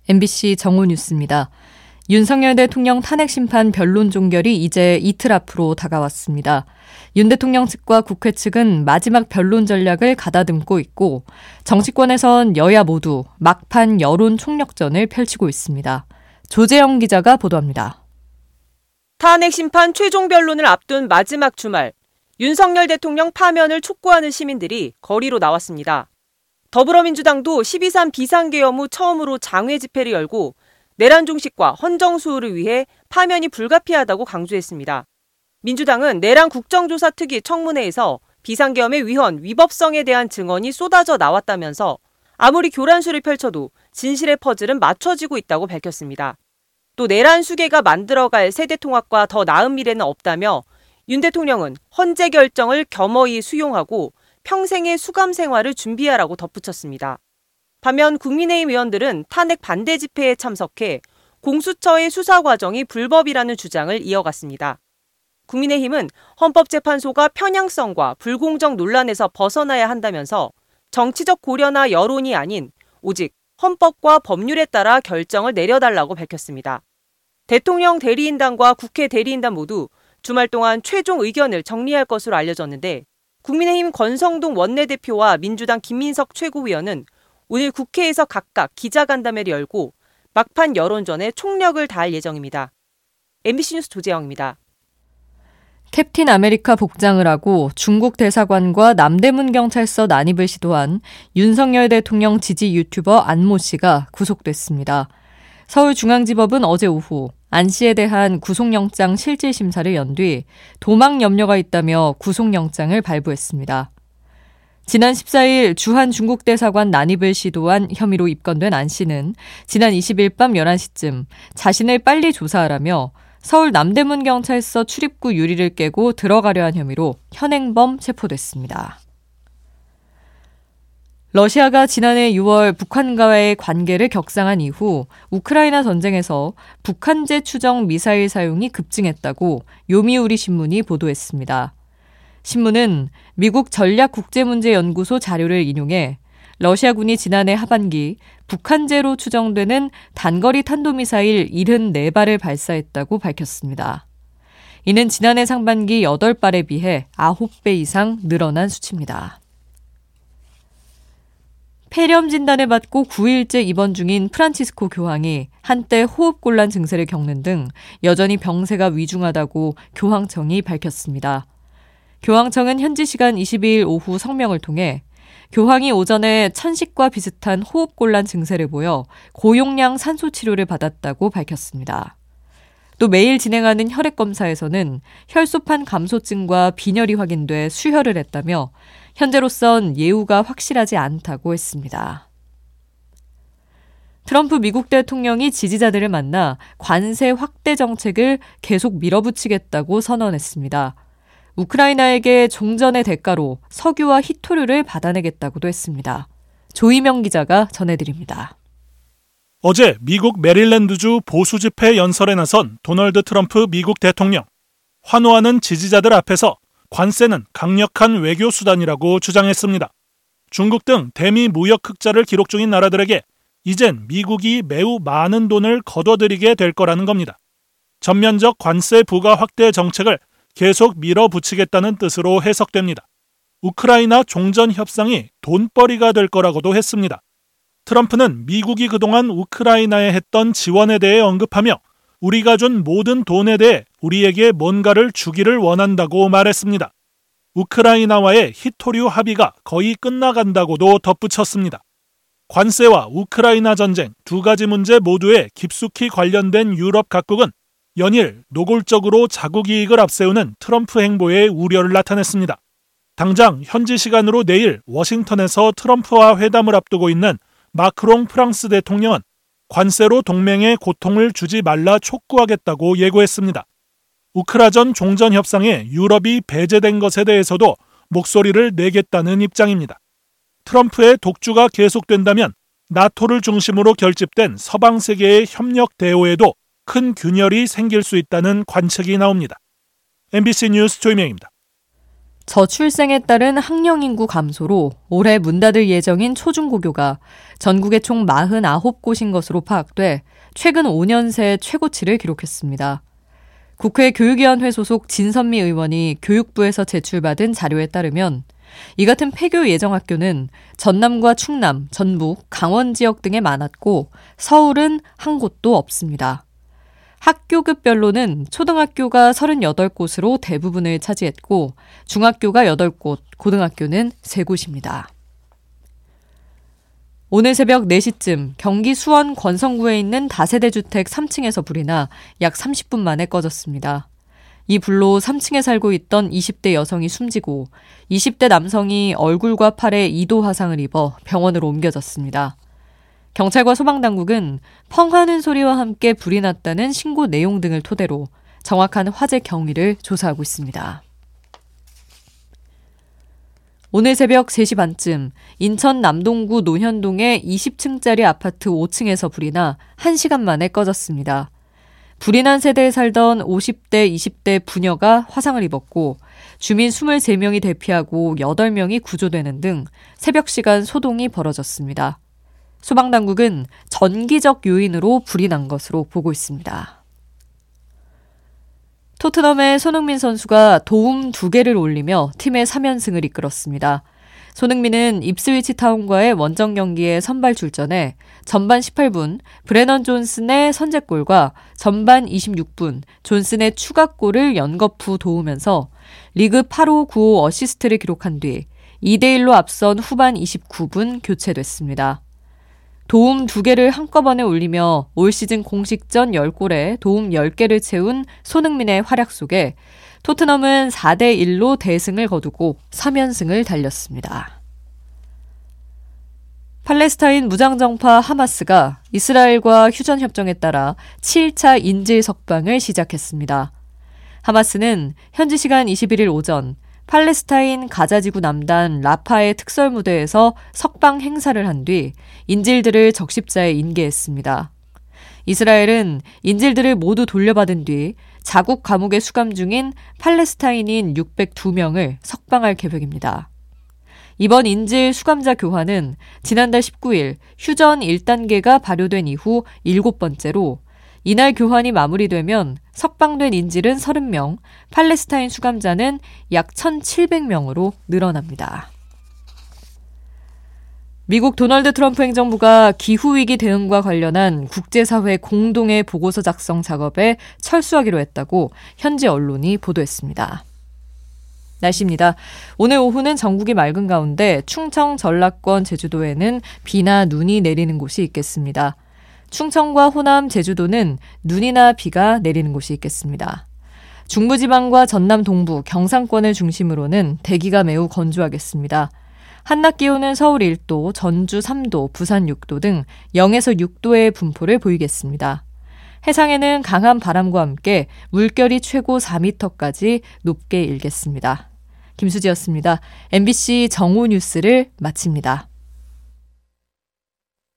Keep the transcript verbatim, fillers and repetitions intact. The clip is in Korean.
엠비씨 정오 뉴스입니다. 윤석열 대통령 탄핵 심판 변론 종결이 이제 이틀 앞으로 다가왔습니다. 윤 대통령 측과 국회 측은 마지막 변론 전략을 가다듬고 있고 정치권에선 여야 모두 막판 여론 총력전을 펼치고 있습니다. 조재영 기자가 보도합니다. 탄핵 심판 최종 변론을 앞둔 마지막 주말, 윤석열 대통령 파면을 촉구하는 시민들이 거리로 나왔습니다. 더불어민주당도 십이 삼 비상계엄 후 처음으로 장외 집회를 열고 내란 종식과 헌정 수호를 위해 파면이 불가피하다고 강조했습니다. 민주당은 내란 국정조사 특위 청문회에서 비상계엄의 위헌, 위법성에 대한 증언이 쏟아져 나왔다면서 아무리 교란수를 펼쳐도 진실의 퍼즐은 맞춰지고 있다고 밝혔습니다. 또 내란 수계가 만들어갈 세대통합과 더 나은 미래는 없다며 윤 대통령은 헌재 결정을 겸허히 수용하고 평생의 수감 생활을 준비하라고 덧붙였습니다. 반면 국민의힘 의원들은 탄핵 반대 집회에 참석해 공수처의 수사 과정이 불법이라는 주장을 이어갔습니다. 국민의힘은 헌법재판소가 편향성과 불공정 논란에서 벗어나야 한다면서 정치적 고려나 여론이 아닌 오직 헌법과 법률에 따라 결정을 내려달라고 밝혔습니다. 대통령 대리인단과 국회 대리인단 모두 주말 동안 최종 의견을 정리할 것으로 알려졌는데 국민의힘 권성동 원내대표와 민주당 김민석 최고위원은 오늘 국회에서 각각 기자간담회를 열고 막판 여론전에 총력을 다할 예정입니다. 엠비씨 뉴스 조재영입니다. 캡틴 아메리카 복장을 하고 중국 대사관과 남대문 경찰서 난입을 시도한 윤석열 대통령 지지 유튜버 안모 씨가 구속됐습니다. 서울중앙지법은 어제 오후 안 씨에 대한 구속영장 실질심사를 연 뒤 도망 염려가 있다며 구속영장을 발부했습니다. 지난 십사일 주한 중국 대사관 난입을 시도한 혐의로 입건된 안 씨는 지난 이십일 밤 열한 시쯤 자신을 빨리 조사하라며 서울 남대문 경찰서 출입구 유리를 깨고 들어가려 한 혐의로 현행범 체포됐습니다. 러시아가 지난해 유월 북한과의 관계를 격상한 이후 우크라이나 전쟁에서 북한제 추정 미사일 사용이 급증했다고 요미우리 신문이 보도했습니다. 신문은 미국 전략국제문제연구소 자료를 인용해 러시아군이 지난해 하반기 북한제로 추정되는 단거리 탄도미사일 칠십사 발을 발사했다고 밝혔습니다. 이는 지난해 상반기 여덟 발에 비해 아홉 배 이상 늘어난 수치입니다. 폐렴 진단을 받고 구 일째 입원 중인 프란치스코 교황이 한때 호흡곤란 증세를 겪는 등 여전히 병세가 위중하다고 교황청이 밝혔습니다. 교황청은 현지 시간 이십이일 오후 성명을 통해 교황이 오전에 천식과 비슷한 호흡곤란 증세를 보여 고용량 산소 치료를 받았다고 밝혔습니다. 또 매일 진행하는 혈액검사에서는 혈소판 감소증과 빈혈이 확인돼 수혈을 했다며 현재로선 예후가 확실하지 않다고 했습니다. 트럼프 미국 대통령이 지지자들을 만나 관세 확대 정책을 계속 밀어붙이겠다고 선언했습니다. 우크라이나에게 종전의 대가로 석유와 히토류를 받아내겠다고도 했습니다. 조희명 기자가 전해드립니다. 어제 미국 메릴랜드주 보수 집회 연설에 나선 도널드 트럼프 미국 대통령. 환호하는 지지자들 앞에서 관세는 강력한 외교 수단이라고 주장했습니다. 중국 등 대미 무역 흑자를 기록 중인 나라들에게 이젠 미국이 매우 많은 돈을 거둬들이게 될 거라는 겁니다. 전면적 관세 부과 확대 정책을 계속 밀어붙이겠다는 뜻으로 해석됩니다. 우크라이나 종전 협상이 돈벌이가 될 거라고도 했습니다. 트럼프는 미국이 그동안 우크라이나에 했던 지원에 대해 언급하며 우리가 준 모든 돈에 대해 우리에게 뭔가를 주기를 원한다고 말했습니다. 우크라이나와의 히토류 합의가 거의 끝나간다고도 덧붙였습니다. 관세와 우크라이나 전쟁 두 가지 문제 모두에 깊숙이 관련된 유럽 각국은 연일 노골적으로 자국 이익을 앞세우는 트럼프 행보에 우려를 나타냈습니다. 당장 현지 시간으로 내일 워싱턴에서 트럼프와 회담을 앞두고 있는 마크롱 프랑스 대통령은 관세로 동맹에 고통을 주지 말라 촉구하겠다고 예고했습니다. 우크라전 종전 협상에 유럽이 배제된 것에 대해서도 목소리를 내겠다는 입장입니다. 트럼프의 독주가 계속된다면 나토를 중심으로 결집된 서방 세계의 협력 대오에도 큰 균열이 생길 수 있다는 관측이 나옵니다. 엠비씨 뉴스 조이명입니다. 저출생에 따른 학령 인구 감소로 올해 문 닫을 예정인 초중고교가 전국에 총 사십구 곳인 것으로 파악돼 최근 오 년 새 최고치를 기록했습니다. 국회 교육위원회 소속 진선미 의원이 교육부에서 제출받은 자료에 따르면 이 같은 폐교 예정 학교는 전남과 충남, 전북, 강원 지역 등에 많았고 서울은 한 곳도 없습니다. 학교급별로는 초등학교가 서른여덟 곳으로 대부분을 차지했고 중학교가 여덟 곳, 고등학교는 세 곳입니다. 오늘 새벽 네 시쯤 경기 수원 권성구에 있는 다세대 주택 삼 층에서 불이 나 약 삼십 분 만에 꺼졌습니다. 이 불로 삼 층에 살고 있던 이십 대 여성이 숨지고 이십 대 남성이 얼굴과 팔에 이 도 화상을 입어 병원으로 옮겨졌습니다. 경찰과 소방당국은 펑 하는 소리와 함께 불이 났다는 신고 내용 등을 토대로 정확한 화재 경위를 조사하고 있습니다. 오늘 새벽 세 시 반쯤 인천 남동구 논현동의 이십 층짜리 아파트 오 층에서 불이 나 한 시간 만에 꺼졌습니다. 불이 난 세대에 살던 오십 대, 이십 대 부녀가 화상을 입었고 주민 이십삼 명이 대피하고 여덟 명이 구조되는 등 새벽 시간 소동이 벌어졌습니다. 소방당국은 전기적 요인으로 불이 난 것으로 보고 있습니다. 토트넘의 손흥민 선수가 도움 두 개를 올리며 팀의 삼 연승을 이끌었습니다. 손흥민은 입스위치 타운과의 원정 경기에 선발 출전해 전반 십팔 분 브레넌 존슨의 선제골과 전반 이십육 분 존슨의 추가골을 연거푸 도우면서 리그 팔 호, 구 호 어시스트를 기록한 뒤 이 대 일로 앞선 후반 이십구 분 교체됐습니다. 도움 두 개를 한꺼번에 올리며 올 시즌 공식전 십 골에 도움 십 개를 채운 손흥민의 활약 속에 토트넘은 사 대 일로 대승을 거두고 삼 연승을 달렸습니다. 팔레스타인 무장정파 하마스가 이스라엘과 휴전협정에 따라 칠 차 인질 석방을 시작했습니다. 하마스는 현지 시간 이십일 일 오전 팔레스타인 가자지구 남단 라파의 특설무대에서 석방 행사를 한 뒤 인질들을 적십자에 인계했습니다. 이스라엘은 인질들을 모두 돌려받은 뒤 자국 감옥에 수감 중인 팔레스타인인 육백이 명을 석방할 계획입니다. 이번 인질 수감자 교환은 지난달 십구 일 휴전 일 단계가 발효된 이후 일곱 번째로 이날 교환이 마무리되면 석방된 인질은 삼십 명, 팔레스타인 수감자는 약 천칠백 명으로 늘어납니다. 미국 도널드 트럼프 행정부가 기후위기 대응과 관련한 국제사회 공동의 보고서 작성 작업에 철수하기로 했다고 현지 언론이 보도했습니다. 날씨입니다. 오늘 오후는 전국이 맑은 가운데 충청, 전라권, 제주도에는 비나 눈이 내리는 곳이 있겠습니다. 충청과 호남, 제주도는 눈이나 비가 내리는 곳이 있겠습니다. 중부지방과 전남 동부, 경상권을 중심으로는 대기가 매우 건조하겠습니다. 한낮 기온은 서울 일 도, 전주 삼 도, 부산 육 도 등 영에서 육 도의 분포를 보이겠습니다. 해상에는 강한 바람과 함께 물결이 최고 사 미터까지 높게 일겠습니다. 김수지였습니다. 엠비씨 정오 뉴스를 마칩니다.